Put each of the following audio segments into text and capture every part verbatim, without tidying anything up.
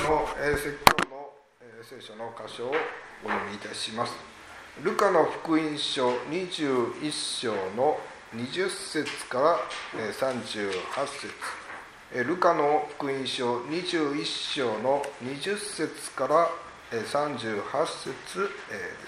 の、えー、説教の、えー、聖書の箇所をお読みいたします。ルカの福音書にじゅういっ章のにじゅっ節から、えー、さんじゅうはち節、えー、ルカの福音書にじゅういっ章のにじゅっ節から、えー、さんじゅうはち節、えー、です。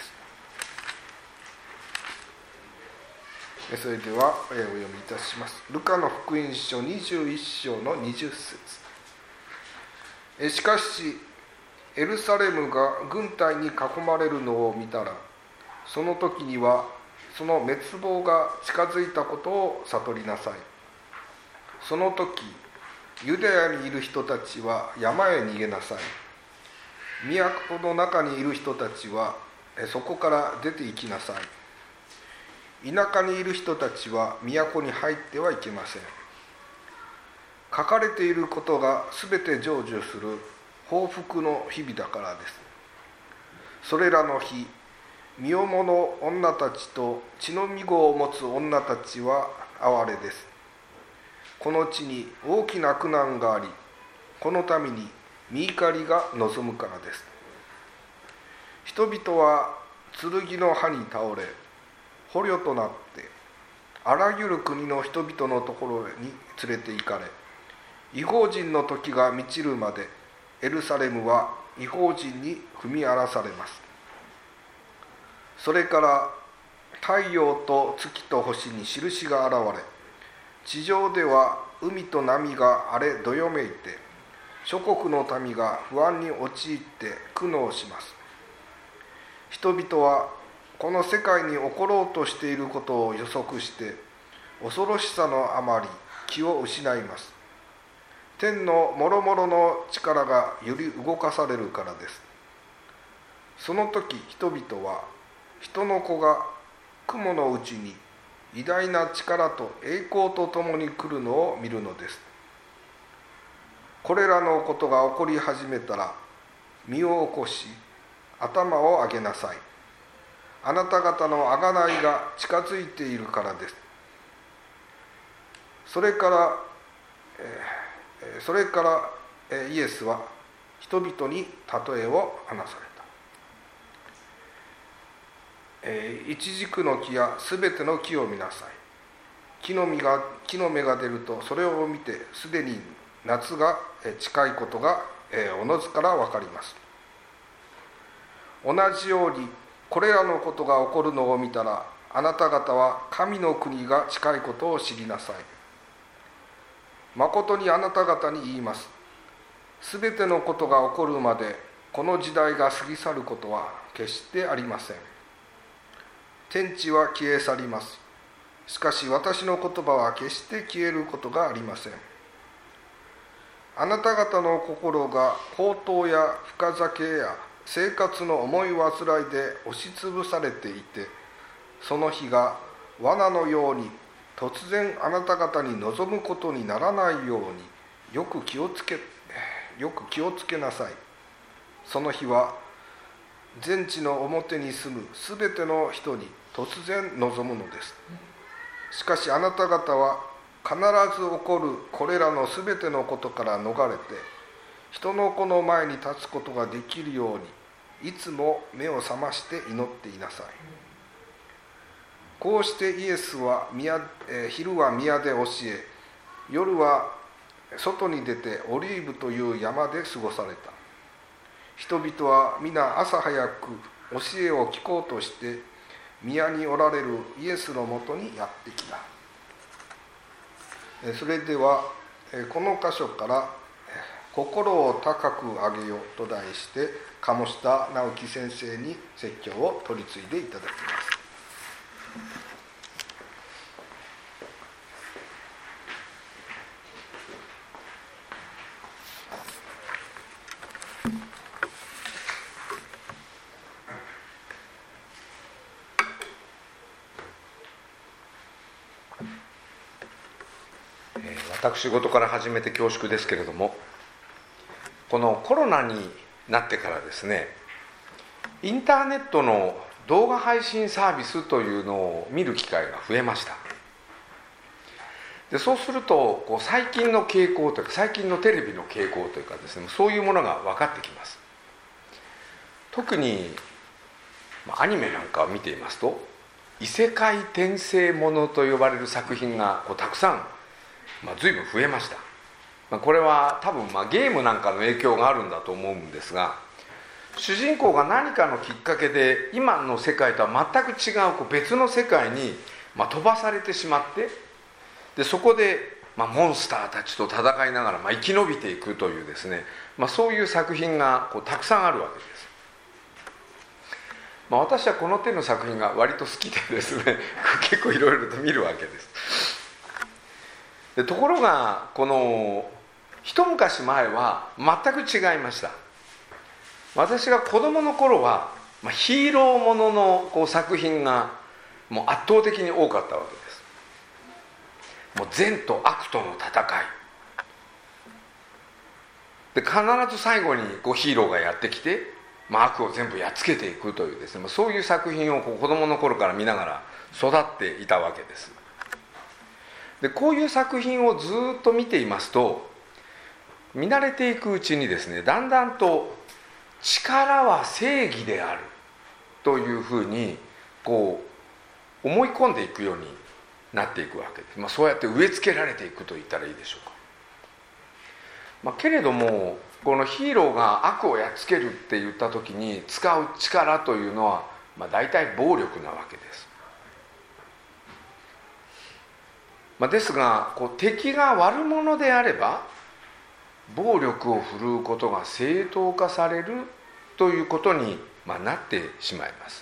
それではお読みいたします。ルカの福音書にじゅういっ章のにじゅっ節。しかしエルサレムが軍隊に囲まれるのを見たら、その時にはその滅亡が近づいたことを悟りなさい。その時ユダヤにいる人たちは山へ逃げなさい。都の中にいる人たちはそこから出て行きなさい。田舎にいる人たちは都に入ってはいけません。書かれていることがすべて成就する報復の日々だからです。それらの日、身重の女たちと血のみ子を持つ女たちは哀れです。この地に大きな苦難があり、このために身怒りが望むからです。人々は剣の刃に倒れ、捕虜となってあらゆる国の人々のところに連れて行かれ、異邦人の時が満ちるまでエルサレムは異邦人に踏み荒らされます。それから太陽と月と星に印が現れ、地上では海と波が荒れどよめいて、諸国の民が不安に陥って苦悩します。人々はこの世界に起ころうとしていることを予測して、恐ろしさのあまり気を失います。天のもろもろの力がより動かされるからです。その時人々は人の子が雲のうちに偉大な力と栄光とともに来るのを見るのです。これらのことが起こり始めたら、身を起こし頭を上げなさい。あなた方の贖いが近づいているからです。それから、えー、それから、えー、イエスは人々に例えを話された。えー、一軸の木やすべての木を見なさい。木の実が、木の芽が出ると、それを見てすでに夏が近いことが、えー、おのずから分かります。同じようにこれらのことが起こるのを見たら、あなた方は神の国が近いことを知りなさい。まことにあなた方に言います。すべてのことが起こるまでこの時代が過ぎ去ることは決してありません。天地は消え去ります。しかし私の言葉は決して消えることがありません。あなた方の心が放蕩や深酒や生活の重い煩いで押しつぶされていて、その日が罠のように突然あなた方に望むことにならないようによく気をつけよく気をつけなさい。その日は全地の表に住むすべての人に突然望むのです。しかしあなた方は必ず起こるこれらのすべてのことから逃れて、人の子の前に立つことができるようにいつも目を覚まして祈っていなさい。こうしてイエスは宮、えー、昼は宮で教え、夜は外に出てオリーブという山で過ごされた。人々は皆朝早く教えを聞こうとして宮におられるイエスのもとにやってきた。それではこの箇所から心を高く上げよと題して鴨下直樹先生に説教を取り次いでいただきます。 私事から始めて恐縮ですけれども、このコロナになってからですね、インターネットの動画配信サービスというのを見る機会が増えました。 でそうするとこう最近の傾向というか最近のテレビの傾向というかですね、そういうものが分かってきます。特に、まあ、アニメなんかを見ていますと異世界転生ものと呼ばれる作品がこうたくさん、まあ、随分増えました。まあ、これは多分まあゲームなんかの影響があるんだと思うんですが、主人公が何かのきっかけで今の世界とは全く違うこう別の世界にまあ飛ばされてしまって、でそこでまあモンスターたちと戦いながらまあ生き延びていくというですね、まあ、そういう作品がこうたくさんあるわけです。まあ、私はこの手の作品が割と好きでですね結構いろいろと見るわけです。でところがこの一昔前は全く違いました。私が子供の頃は、まあ、ヒーローもののこう作品がもう圧倒的に多かったわけです。もう善と悪との戦いで、必ず最後にこうヒーローがやってきて、まあ、悪を全部やっつけていくというですね、そういう作品をこう子供の頃から見ながら育っていたわけです。でこういう作品をずっと見ていますと、見慣れていくうちにですね、だんだんと力は正義であるというふうにこう思い込んでいくようになっていくわけです。まあ、そうやって植え付けられていくと言ったらいいでしょうか。まあ、けれどもこのヒーローが悪をやっつけるって言った時に使う力というのは、まあ、大体暴力なわけです。まあ、ですがこう敵が悪者であれば暴力を振るうことが正当化されるということに、まあ、なってしまいます。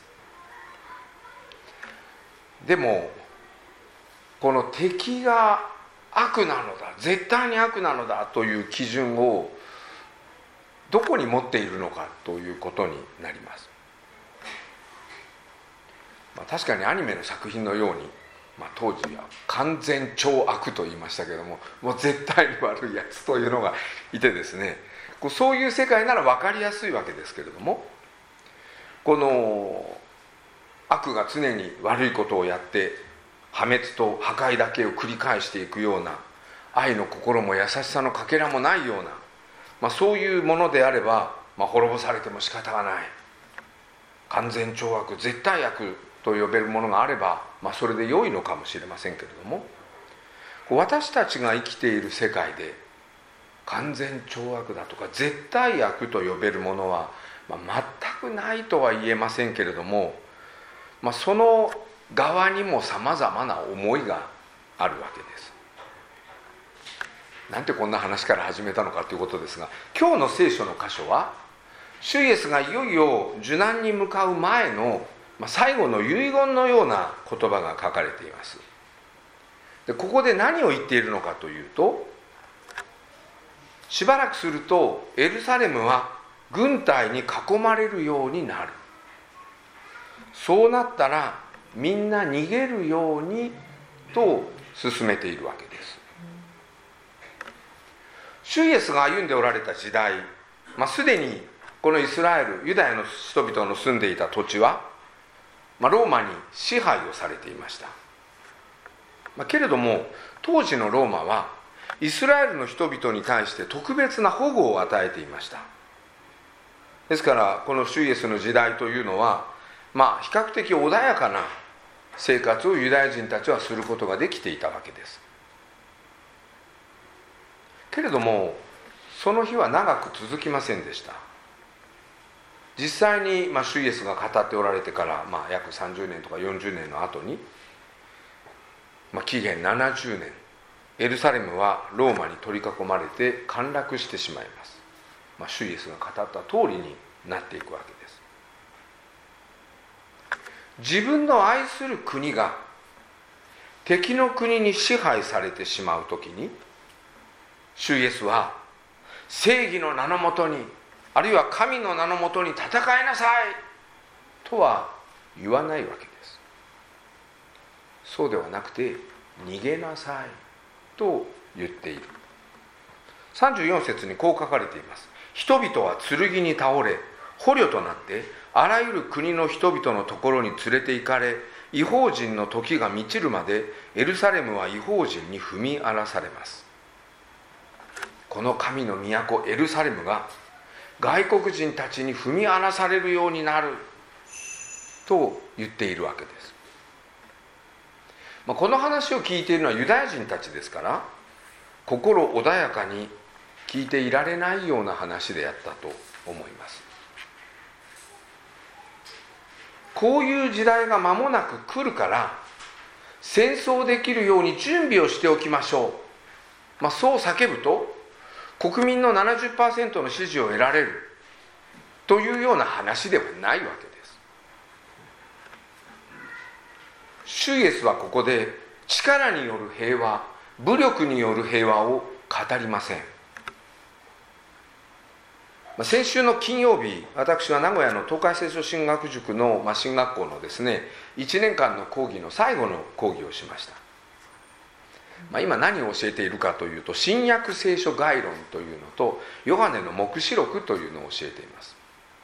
でもこの敵が悪なのだ、絶対に悪なのだという基準をどこに持っているのかということになります。まあ、確かにアニメの作品のように、まあ、当時は完全超悪と言いましたけれども、もう絶対に悪いやつというのがいてですね、こうそういう世界なら分かりやすいわけですけれども、この悪が常に悪いことをやって破滅と破壊だけを繰り返していくような、愛の心も優しさのかけらもないような、まあ、そういうものであれば、まあ、滅ぼされても仕方がない、完全超悪絶対悪と呼べるものがあれば、まあ、それで良いのかもしれませんけれども、私たちが生きている世界で完全超悪だとか絶対悪と呼べるものは、まあ、全くないとは言えませんけれども、まあ、その側にもさまざまな思いがあるわけです。なんてこんな話から始めたのかということですが、今日の聖書の箇所は主イエスがいよいよ受難に向かう前の最後の遺言のような言葉が書かれています。でここで何を言っているのかというと、しばらくするとエルサレムは軍隊に囲まれるようになる。そうなったらみんな逃げるようにと進めているわけです。主イエスが歩んでおられた時代、まあ、すでにこのイスラエルユダヤの人々の住んでいた土地は、まあ、ローマに支配をされていました。まあ、けれども当時のローマはイスラエルの人々に対して特別な保護を与えていました。ですからこの主イエスの時代というのは、まあ、比較的穏やかな生活をユダヤ人たちはすることができていたわけです。けれどもその日は長く続きませんでした。実際に、まあ、主イエスが語っておられてから、まあ、約さんじゅうねんとかよんじゅうねんの後に、まあ、紀元ななじゅうねん、エルサレムはローマに取り囲まれて陥落してしまいます。まあ、主イエスが語った通りになっていくわけです。自分の愛する国が敵の国に支配されてしまうときに、主イエスは正義の名のもとに、あるいは神の名のもとに戦いなさいとは言わないわけです。そうではなくて逃げなさいと言っている。さんじゅうよん節にこう書かれています。人々は剣に倒れ捕虜となってあらゆる国の人々のところに連れて行かれ、 異邦人の時が満ちるまでエルサレムは異邦人に踏み荒らされます。この神の都エルサレムが外国人たちに踏み荒らされるようになると言っているわけです。まあ、この話を聞いているのはユダヤ人たちですから、心穏やかに聞いていられないような話であったと思います。こういう時代が間もなく来るから戦争できるように準備をしておきましょう、まあ、そう叫ぶと国民の ななじゅっパーセント の支持を得られるというような話ではないわけです。主イエスはここで力による平和、武力による平和を語りません。先週の金曜日、私は名古屋の東海聖書神学塾の、まあ、神学校のですねいちねんかんの講義の最後の講義をしました。まあ、今何を教えているかというと、新約聖書概論というのとヨハネの黙示録というのを教えています。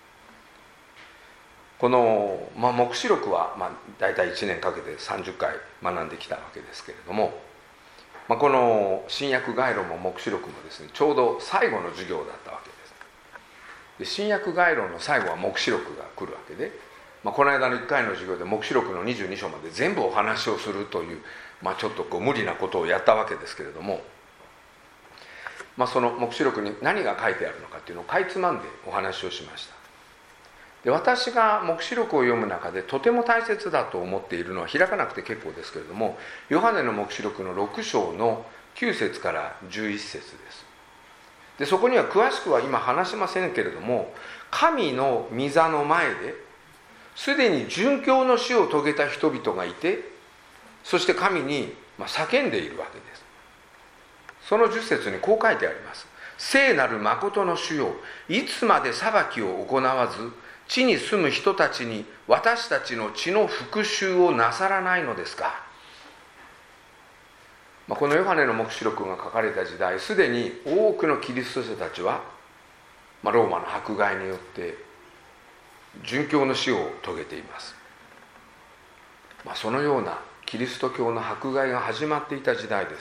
この、まあ、黙示録は、まあ、大体いちねんかけてさんじゅっかい学んできたわけですけれども、まあ、この新約概論も黙示録もですねちょうど最後の授業だったわけです。で新約概論の最後は黙示録が来るわけで、まあ、この間のいっかいの授業で黙示録のにじゅうに章まで全部お話をするという、まあ、ちょっとこう無理なことをやったわけですけれども、まあ、その黙示録に何が書いてあるのかというのをかいつまんでお話をしました。で私が黙示録を読む中でとても大切だと思っているのは、開かなくて結構ですけれども、ヨハネの黙示録のろく章のきゅう節からじゅういち節です。でそこには詳しくは今話しませんけれども、神の御座の前ですでに殉教の死を遂げた人々がいて、そして神に叫んでいるわけです。そのじゅっ節にこう書いてあります。聖なる誠の主よ、いつまで裁きを行わず地に住む人たちに私たちの血の復讐をなさらないのですか。まあ、このヨハネの黙示録が書かれた時代、すでに多くのキリスト者たちは、まあ、ローマの迫害によって殉教の死を遂げています。まあ、そのようなキリスト教の迫害が始まっていた時代です。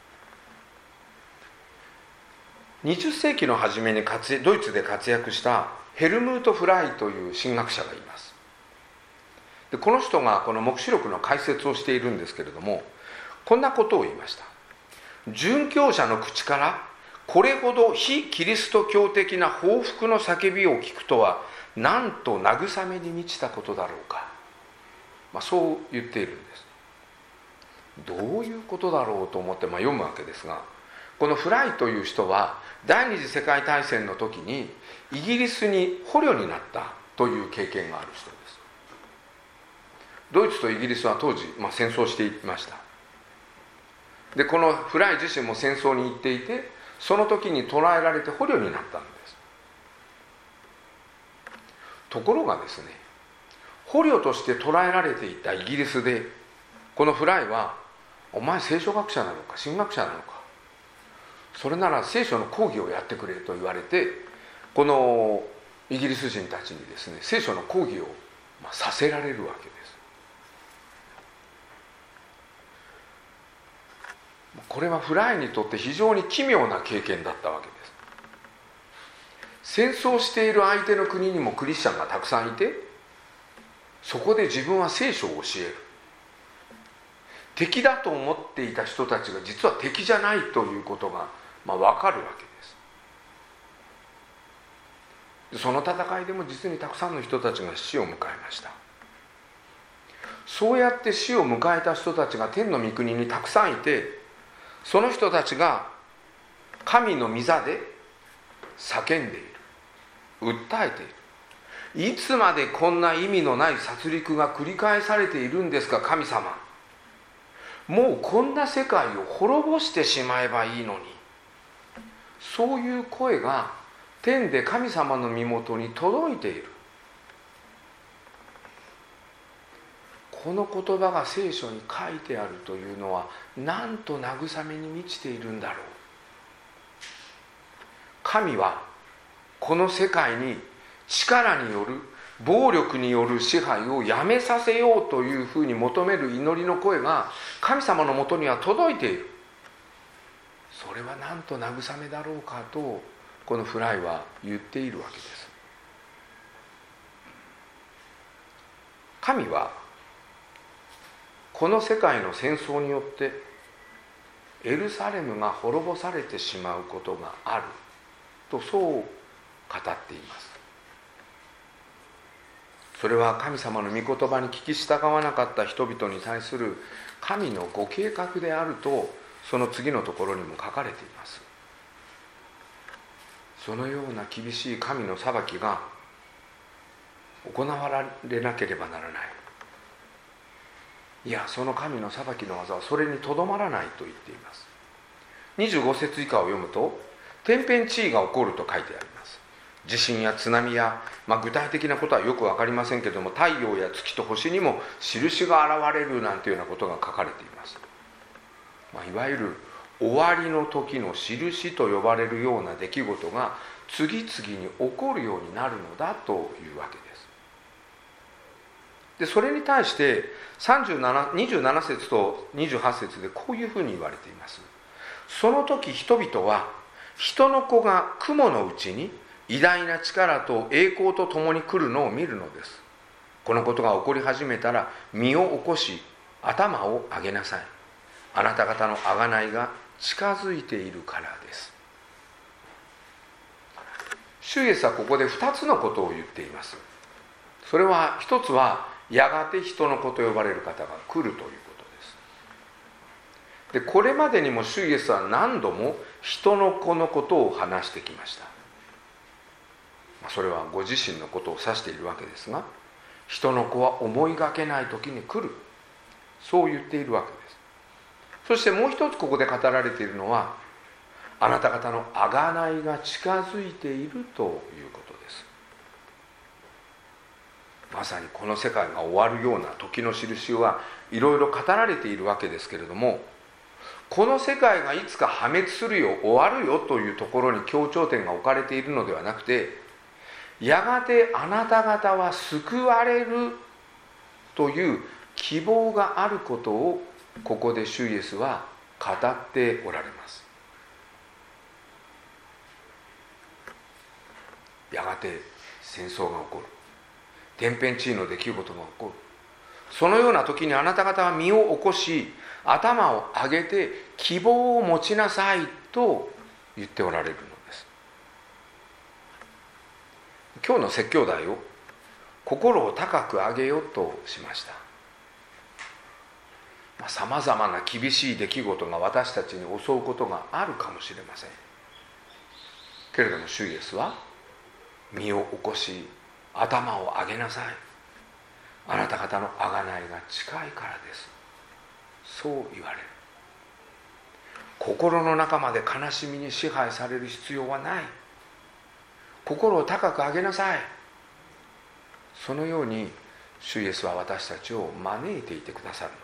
にじゅっ世紀の初めに活ドイツで活躍したヘルムート・フライという神学者がいます。でこの人がこの黙示録の解説をしているんですけれども、こんなことを言いました。殉教者の口からこれほど非キリスト教的な報復の叫びを聞くとは、なんと慰めに満ちたことだろうか、まあ、そう言っているんです。どういうことだろうと思って、まあ、読むわけですが、このフライという人は第二次世界大戦の時にイギリスに捕虜になったという経験がある人です。ドイツとイギリスは当時、まあ、戦争していました。でこのフライ自身も戦争に行っていて、その時に捕らえられて捕虜になったんです。ところがですね、捕虜として捕らえられていたイギリスで、このフライはお前聖書学者なのか神学者なのか、それなら聖書の講義をやってくれと言われて、このイギリス人たちにですね聖書の講義をまあさせられるわけです。これはフライにとって非常に奇妙な経験だったわけです。戦争している相手の国にもクリスチャンがたくさんいて、そこで自分は聖書を教える。敵だと思っていた人たちが実は敵じゃないということが、まあ、分かるわけです。その戦いでも実にたくさんの人たちが死を迎えました。そうやって死を迎えた人たちが天の御国にたくさんいて、その人たちが神の御座で叫んでいる、訴えている。いつまでこんな意味のない殺戮が繰り返されているんですか神様。もうこんな世界を滅ぼしてしまえばいいのに。そういう声が天で神様の身元に届いている。この言葉が聖書に書いてあるというのは、なんと慰めに満ちているんだろう。神はこの世界に力による暴力による支配をやめさせようというふうに求める祈りの声が神様のもとには届いている。それはなんと慰めだろうかとこのフライは言っているわけです。神はこの世界の戦争によってエルサレムが滅ぼされてしまうことがあるとそう語っています。それは神様の御言葉に聞き従わなかった人々に対する神のご計画であるとその次のところにも書かれています。そのような厳しい神の裁きが行われなければならない。いや、その神の裁きの技はそれにとどまらないと言っています。にじゅうご節以下を読むと、天変地異が起こると書いてあります。地震や津波や、まあ、具体的なことはよく分かりませんけれども、太陽や月と星にも印が現れるなんていうようなことが書かれています。まあ、いわゆる終わりの時の印と呼ばれるような出来事が次々に起こるようになるのだというわけです。でそれに対してさんじゅうなな、にじゅうなな節とにじゅうはち節でこういうふうに言われています。その時人々は人の子が雲のうちに偉大な力と栄光とともに来るのを見るのです。このことが起こり始めたら身を起こし頭を上げなさい。あなた方の贖いが近づいているからです。主イエスはここでふたつのことを言っています。それは一つはやがて人の子と呼ばれる方が来るということです。でこれまでにも主イエスは何度も人の子のことを話してきました。それはご自身のことを指しているわけですが、人の子は思いがけない時に来る、そう言っているわけです。そしてもう一つここで語られているのは、あなた方の贖いが近づいているということです。まさにこの世界が終わるような時の印はいろいろ語られているわけですけれども、この世界がいつか破滅するよ、終わるよというところに強調点が置かれているのではなくて、やがてあなた方は救われるという希望があることをここで主イエスは語っておられます。やがて戦争が起こる、天変地異の出来事が起こる。そのような時にあなた方は身を起こし頭を上げて希望を持ちなさいと言っておられるのです。今日の説教題を心を高く上げよとしました。さまざまな厳しい出来事が私たちに襲うことがあるかもしれませんけれども、主イエスは身を起こし頭を上げなさい、あなた方の贖いが近いからです、そう言われる。心の中まで悲しみに支配される必要はない。心を高く上げなさい。そのように主イエスは私たちを招いていてくださるの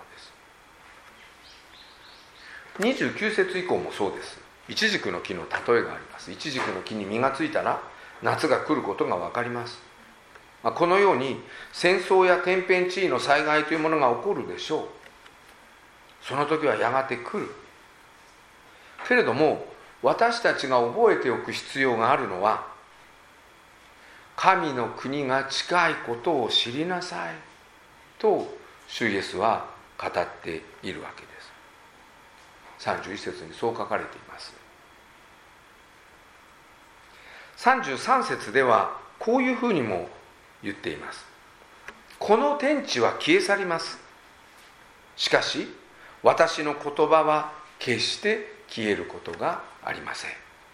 です。にじゅうきゅう節以降もそうです。イチジクの木の例えがあります。イチジクの木に実がついたら夏が来ることが分かります。このように戦争や天変地異の災害というものが起こるでしょう。その時はやがて来るけれども、私たちが覚えておく必要があるのは、神の国が近いことを知りなさいと主イエスは語っているわけです。さんじゅういち節にそう書かれています。さんじゅうさん節ではこういうふうにも言っています。この天地は消え去ります。しかし私の言葉は決して消えることがありません。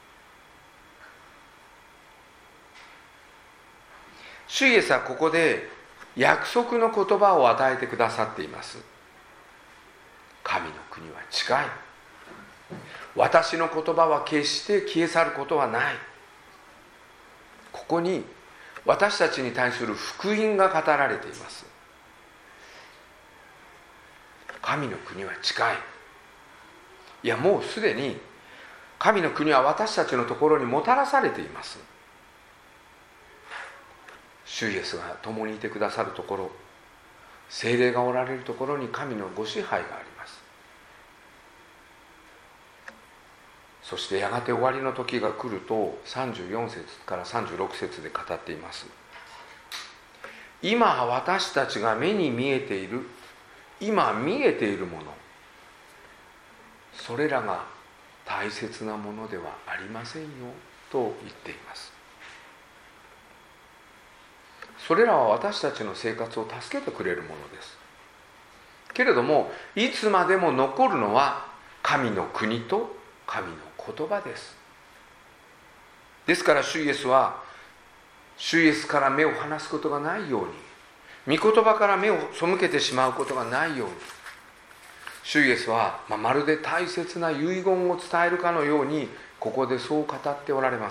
主イエスはここで約束の言葉を与えてくださっています。神の国は近い。私の言葉は決して消え去ることはない。ここに私たちに対する福音が語られています。神の国は近い。いや、もうすでに神の国は私たちのところにもたらされています。 主イエスが共にいてくださるところ、聖霊がおられるところに神のご支配があります。そしてやがて終わりの時が来るとさんじゅうよん節からさんじゅうろく節で語っています。今私たちが目に見えている、今見えているもの、それらが大切なものではありませんよと言っています。それらは私たちの生活を助けてくれるものです。けれどもいつまでも残るのは神の国と神の言葉です。ですから主イエスは主イエスから目を離すことがないように、御言葉から目を背けてしまうことがないように、主イエスは、まあ、まるで大切な遺言を伝えるかのようにここでそう語っておられます。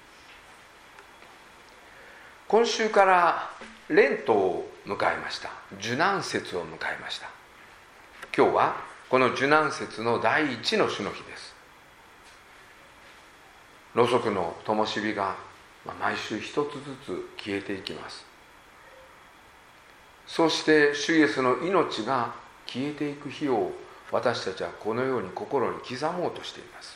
今週からレントを迎えました。受難節を迎えました。今日はこの受難節の第一の主の日です。ろうそくの灯火が毎週一つずつ消えていきます。そして主イエスの命が消えていく日を私たちはこのように心に刻もうとしています。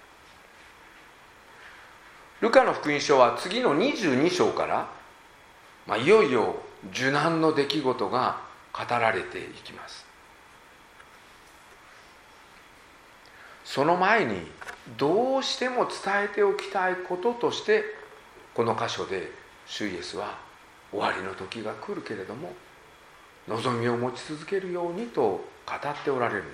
ルカの福音書は次のにじゅうに章から、まあ、いよいよ受難の出来事が語られていきます。その前にどうしても伝えておきたいこととしてこの箇所で主イエスは終わりの時が来るけれども望みを持ち続けるようにと語っておられるのです。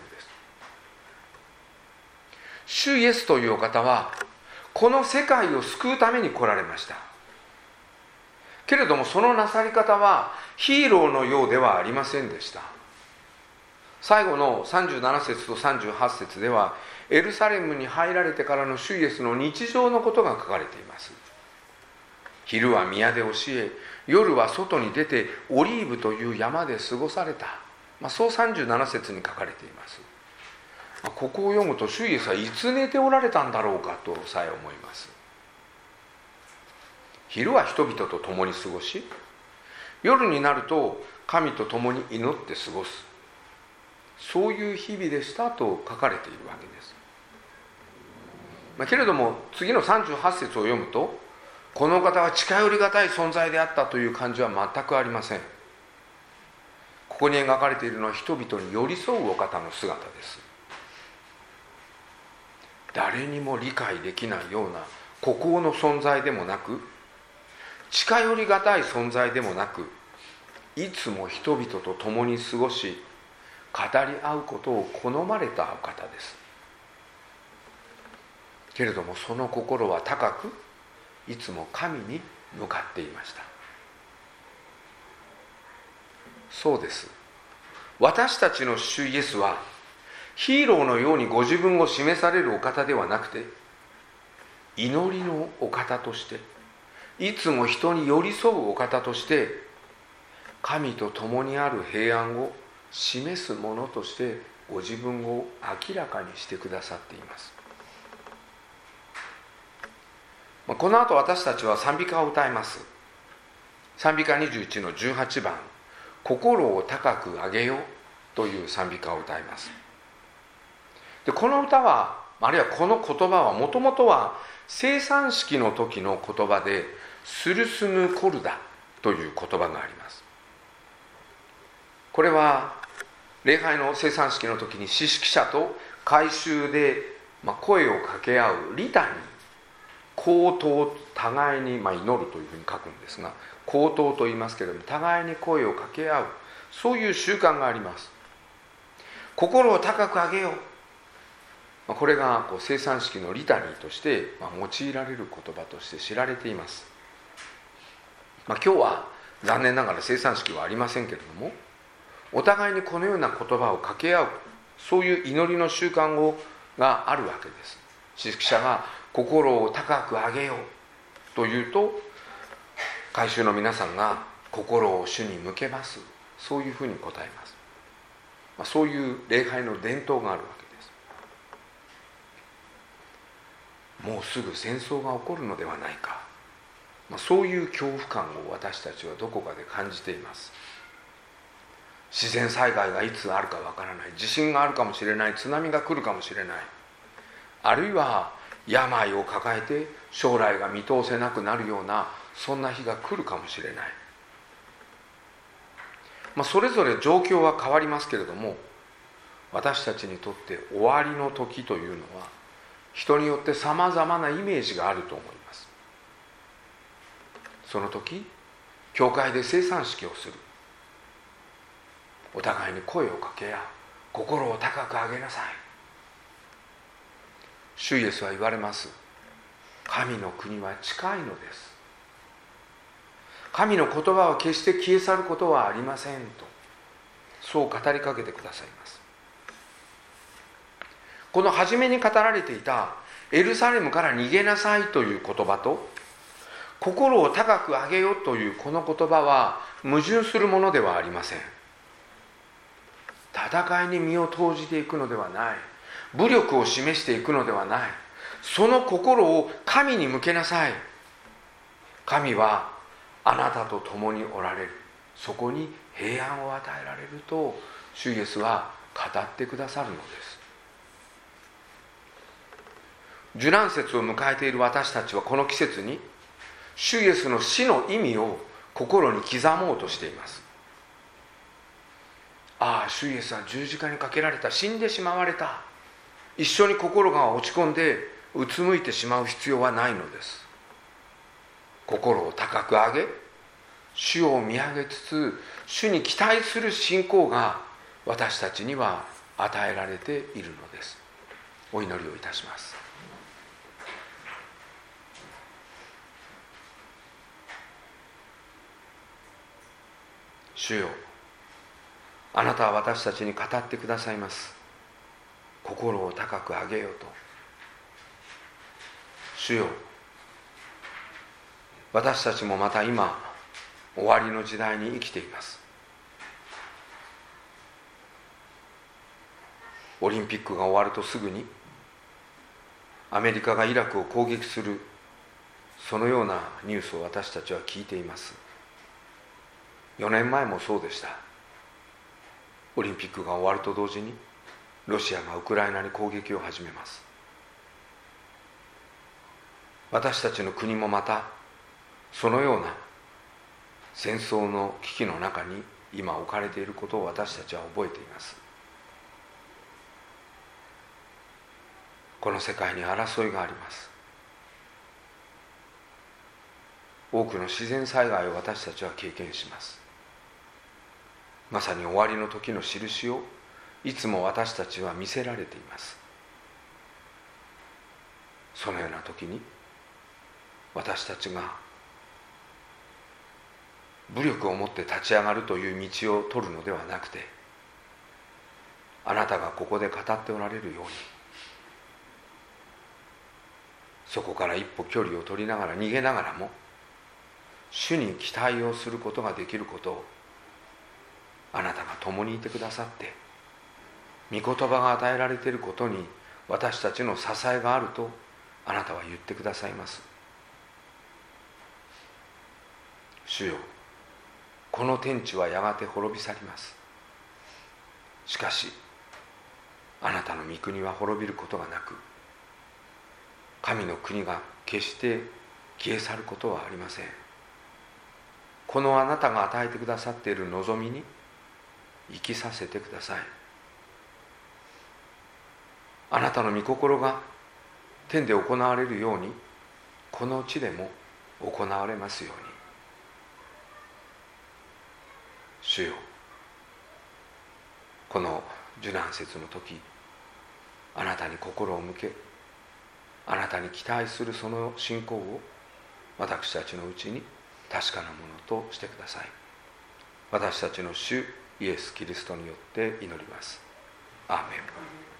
主イエスというお方はこの世界を救うために来られました。けれどもそのなさり方はヒーローのようではありませんでした。最後のさんじゅうなな節とさんじゅうはち節ではエルサレムに入られてからの主イエスの日常のことが書かれています。昼は宮で教え、夜は外に出てオリーブという山で過ごされた、まあ、そうさんじゅうなな節に書かれています。まあ、ここを読むと主イエスはいつ寝ておられたんだろうかとさえ思います。昼は人々と共に過ごし、夜になると神と共に祈って過ごす、そういう日々でしたと書かれているわけです。まあ、けれども次のさんじゅうはち節を読むとこの方は近寄りがたい存在であったという感じは全くありません。ここに描かれているのは人々に寄り添うお方の姿です。誰にも理解できないような孤高の存在でもなく、近寄りがたい存在でもなく、いつも人々と共に過ごし語り合うことを好まれたお方です。けれどもその心は高く、いつも神に向かっていました。そうです。私たちの主イエスはヒーローのようにご自分を示されるお方ではなくて、祈りのお方として、いつも人に寄り添うお方として、神と共にある平安を示すものとしてご自分を明らかにしてくださっています。この後私たちは賛美歌を歌います。賛美歌にじゅういちのじゅうはちばん、心を高く上げよという賛美歌を歌います。でこの歌は、あるいはこの言葉はもともとは生産式の時の言葉でスルスヌコルダという言葉があります。これは礼拝の生産式の時に司式者と会衆で声を掛け合うリタニー、口頭、互いに祈るというふうに書くんですが、口頭と言いますけれども互いに声を掛け合う、そういう習慣があります。心を高く上げよう、これがこう生産式のリタニーとして用いられる言葉として知られています。まあ、今日は残念ながら生産式はありませんけれども、お互いにこのような言葉を掛け合う、そういう祈りの習慣をがあるわけです。司式者が心を高く上げようというと、会衆の皆さんが心を主に向けます、そういうふうに答えます。まあ、そういう礼拝の伝統があるわけです。もうすぐ戦争が起こるのではないか、 まあ、そういう恐怖感を私たちはどこかで感じています。自然災害がいつあるかわからない、地震があるかもしれない、津波が来るかもしれない、あるいは病を抱えて将来が見通せなくなるようなそんな日が来るかもしれない。まあ、それぞれ状況は変わりますけれども、私たちにとって終わりの時というのは人によってさまざまなイメージがあると思います。その時、教会で生産式をする、お互いに声をかけ合う、心を高く上げなさい。主イエスは言われます。神の国は近いのです。神の言葉は決して消え去ることはありませんと、そう語りかけてくださいます。この初めに語られていたエルサレムから逃げなさいという言葉と、心を高く上げよというこの言葉は矛盾するものではありません。戦いに身を投じていくのではない、武力を示していくのではない、その心を神に向けなさい。神はあなたと共におられる、そこに平安を与えられると主イエスは語ってくださるのです。受難節を迎えている私たちはこの季節に主イエスの死の意味を心に刻もうとしています。ああ、主イエスは十字架にかけられた、死んでしまわれた、一緒に心が落ち込んでうつむいてしまう必要はないのです。心を高く上げ、主を見上げつつ主に期待する信仰が私たちには与えられているのです。お祈りをいたします。主よ、あなたは私たちに語ってくださいます。心を高く上げようと。主よ、私たちもまた今終わりの時代に生きています。オリンピックが終わるとすぐにアメリカがイラクを攻撃する、そのようなニュースを私たちは聞いています。よねんまえもそうでした。オリンピックが終わると同時にロシアがウクライナに攻撃を始めます。私たちの国もまたそのような戦争の危機の中に今置かれていることを私たちは覚えています。この世界に争いがあります。多くの自然災害を私たちは経験します。まさに終わりの時の印をいつも私たちは見せられています。そのような時に私たちが武力を持って立ち上がるという道を取るのではなくて、あなたがここで語っておられるように、そこから一歩距離を取りながら逃げながらも主に期待をすることができることを、あなたが共にいてくださって、御言葉が与えられていることに私たちの支えがあるとあなたは言ってくださいます。主よ、この天地はやがて滅び去ります。しかしあなたの御国は滅びることがなく、神の国が決して消え去ることはありません。このあなたが与えてくださっている望みに生きさせてください。あなたの御心が天で行われるように、この地でも行われますように。主よ、この受難節の時、あなたに心を向け、あなたに期待するその信仰を私たちのうちに確かなものとしてください。私たちの主イエス・キリストによって祈ります。アーメン。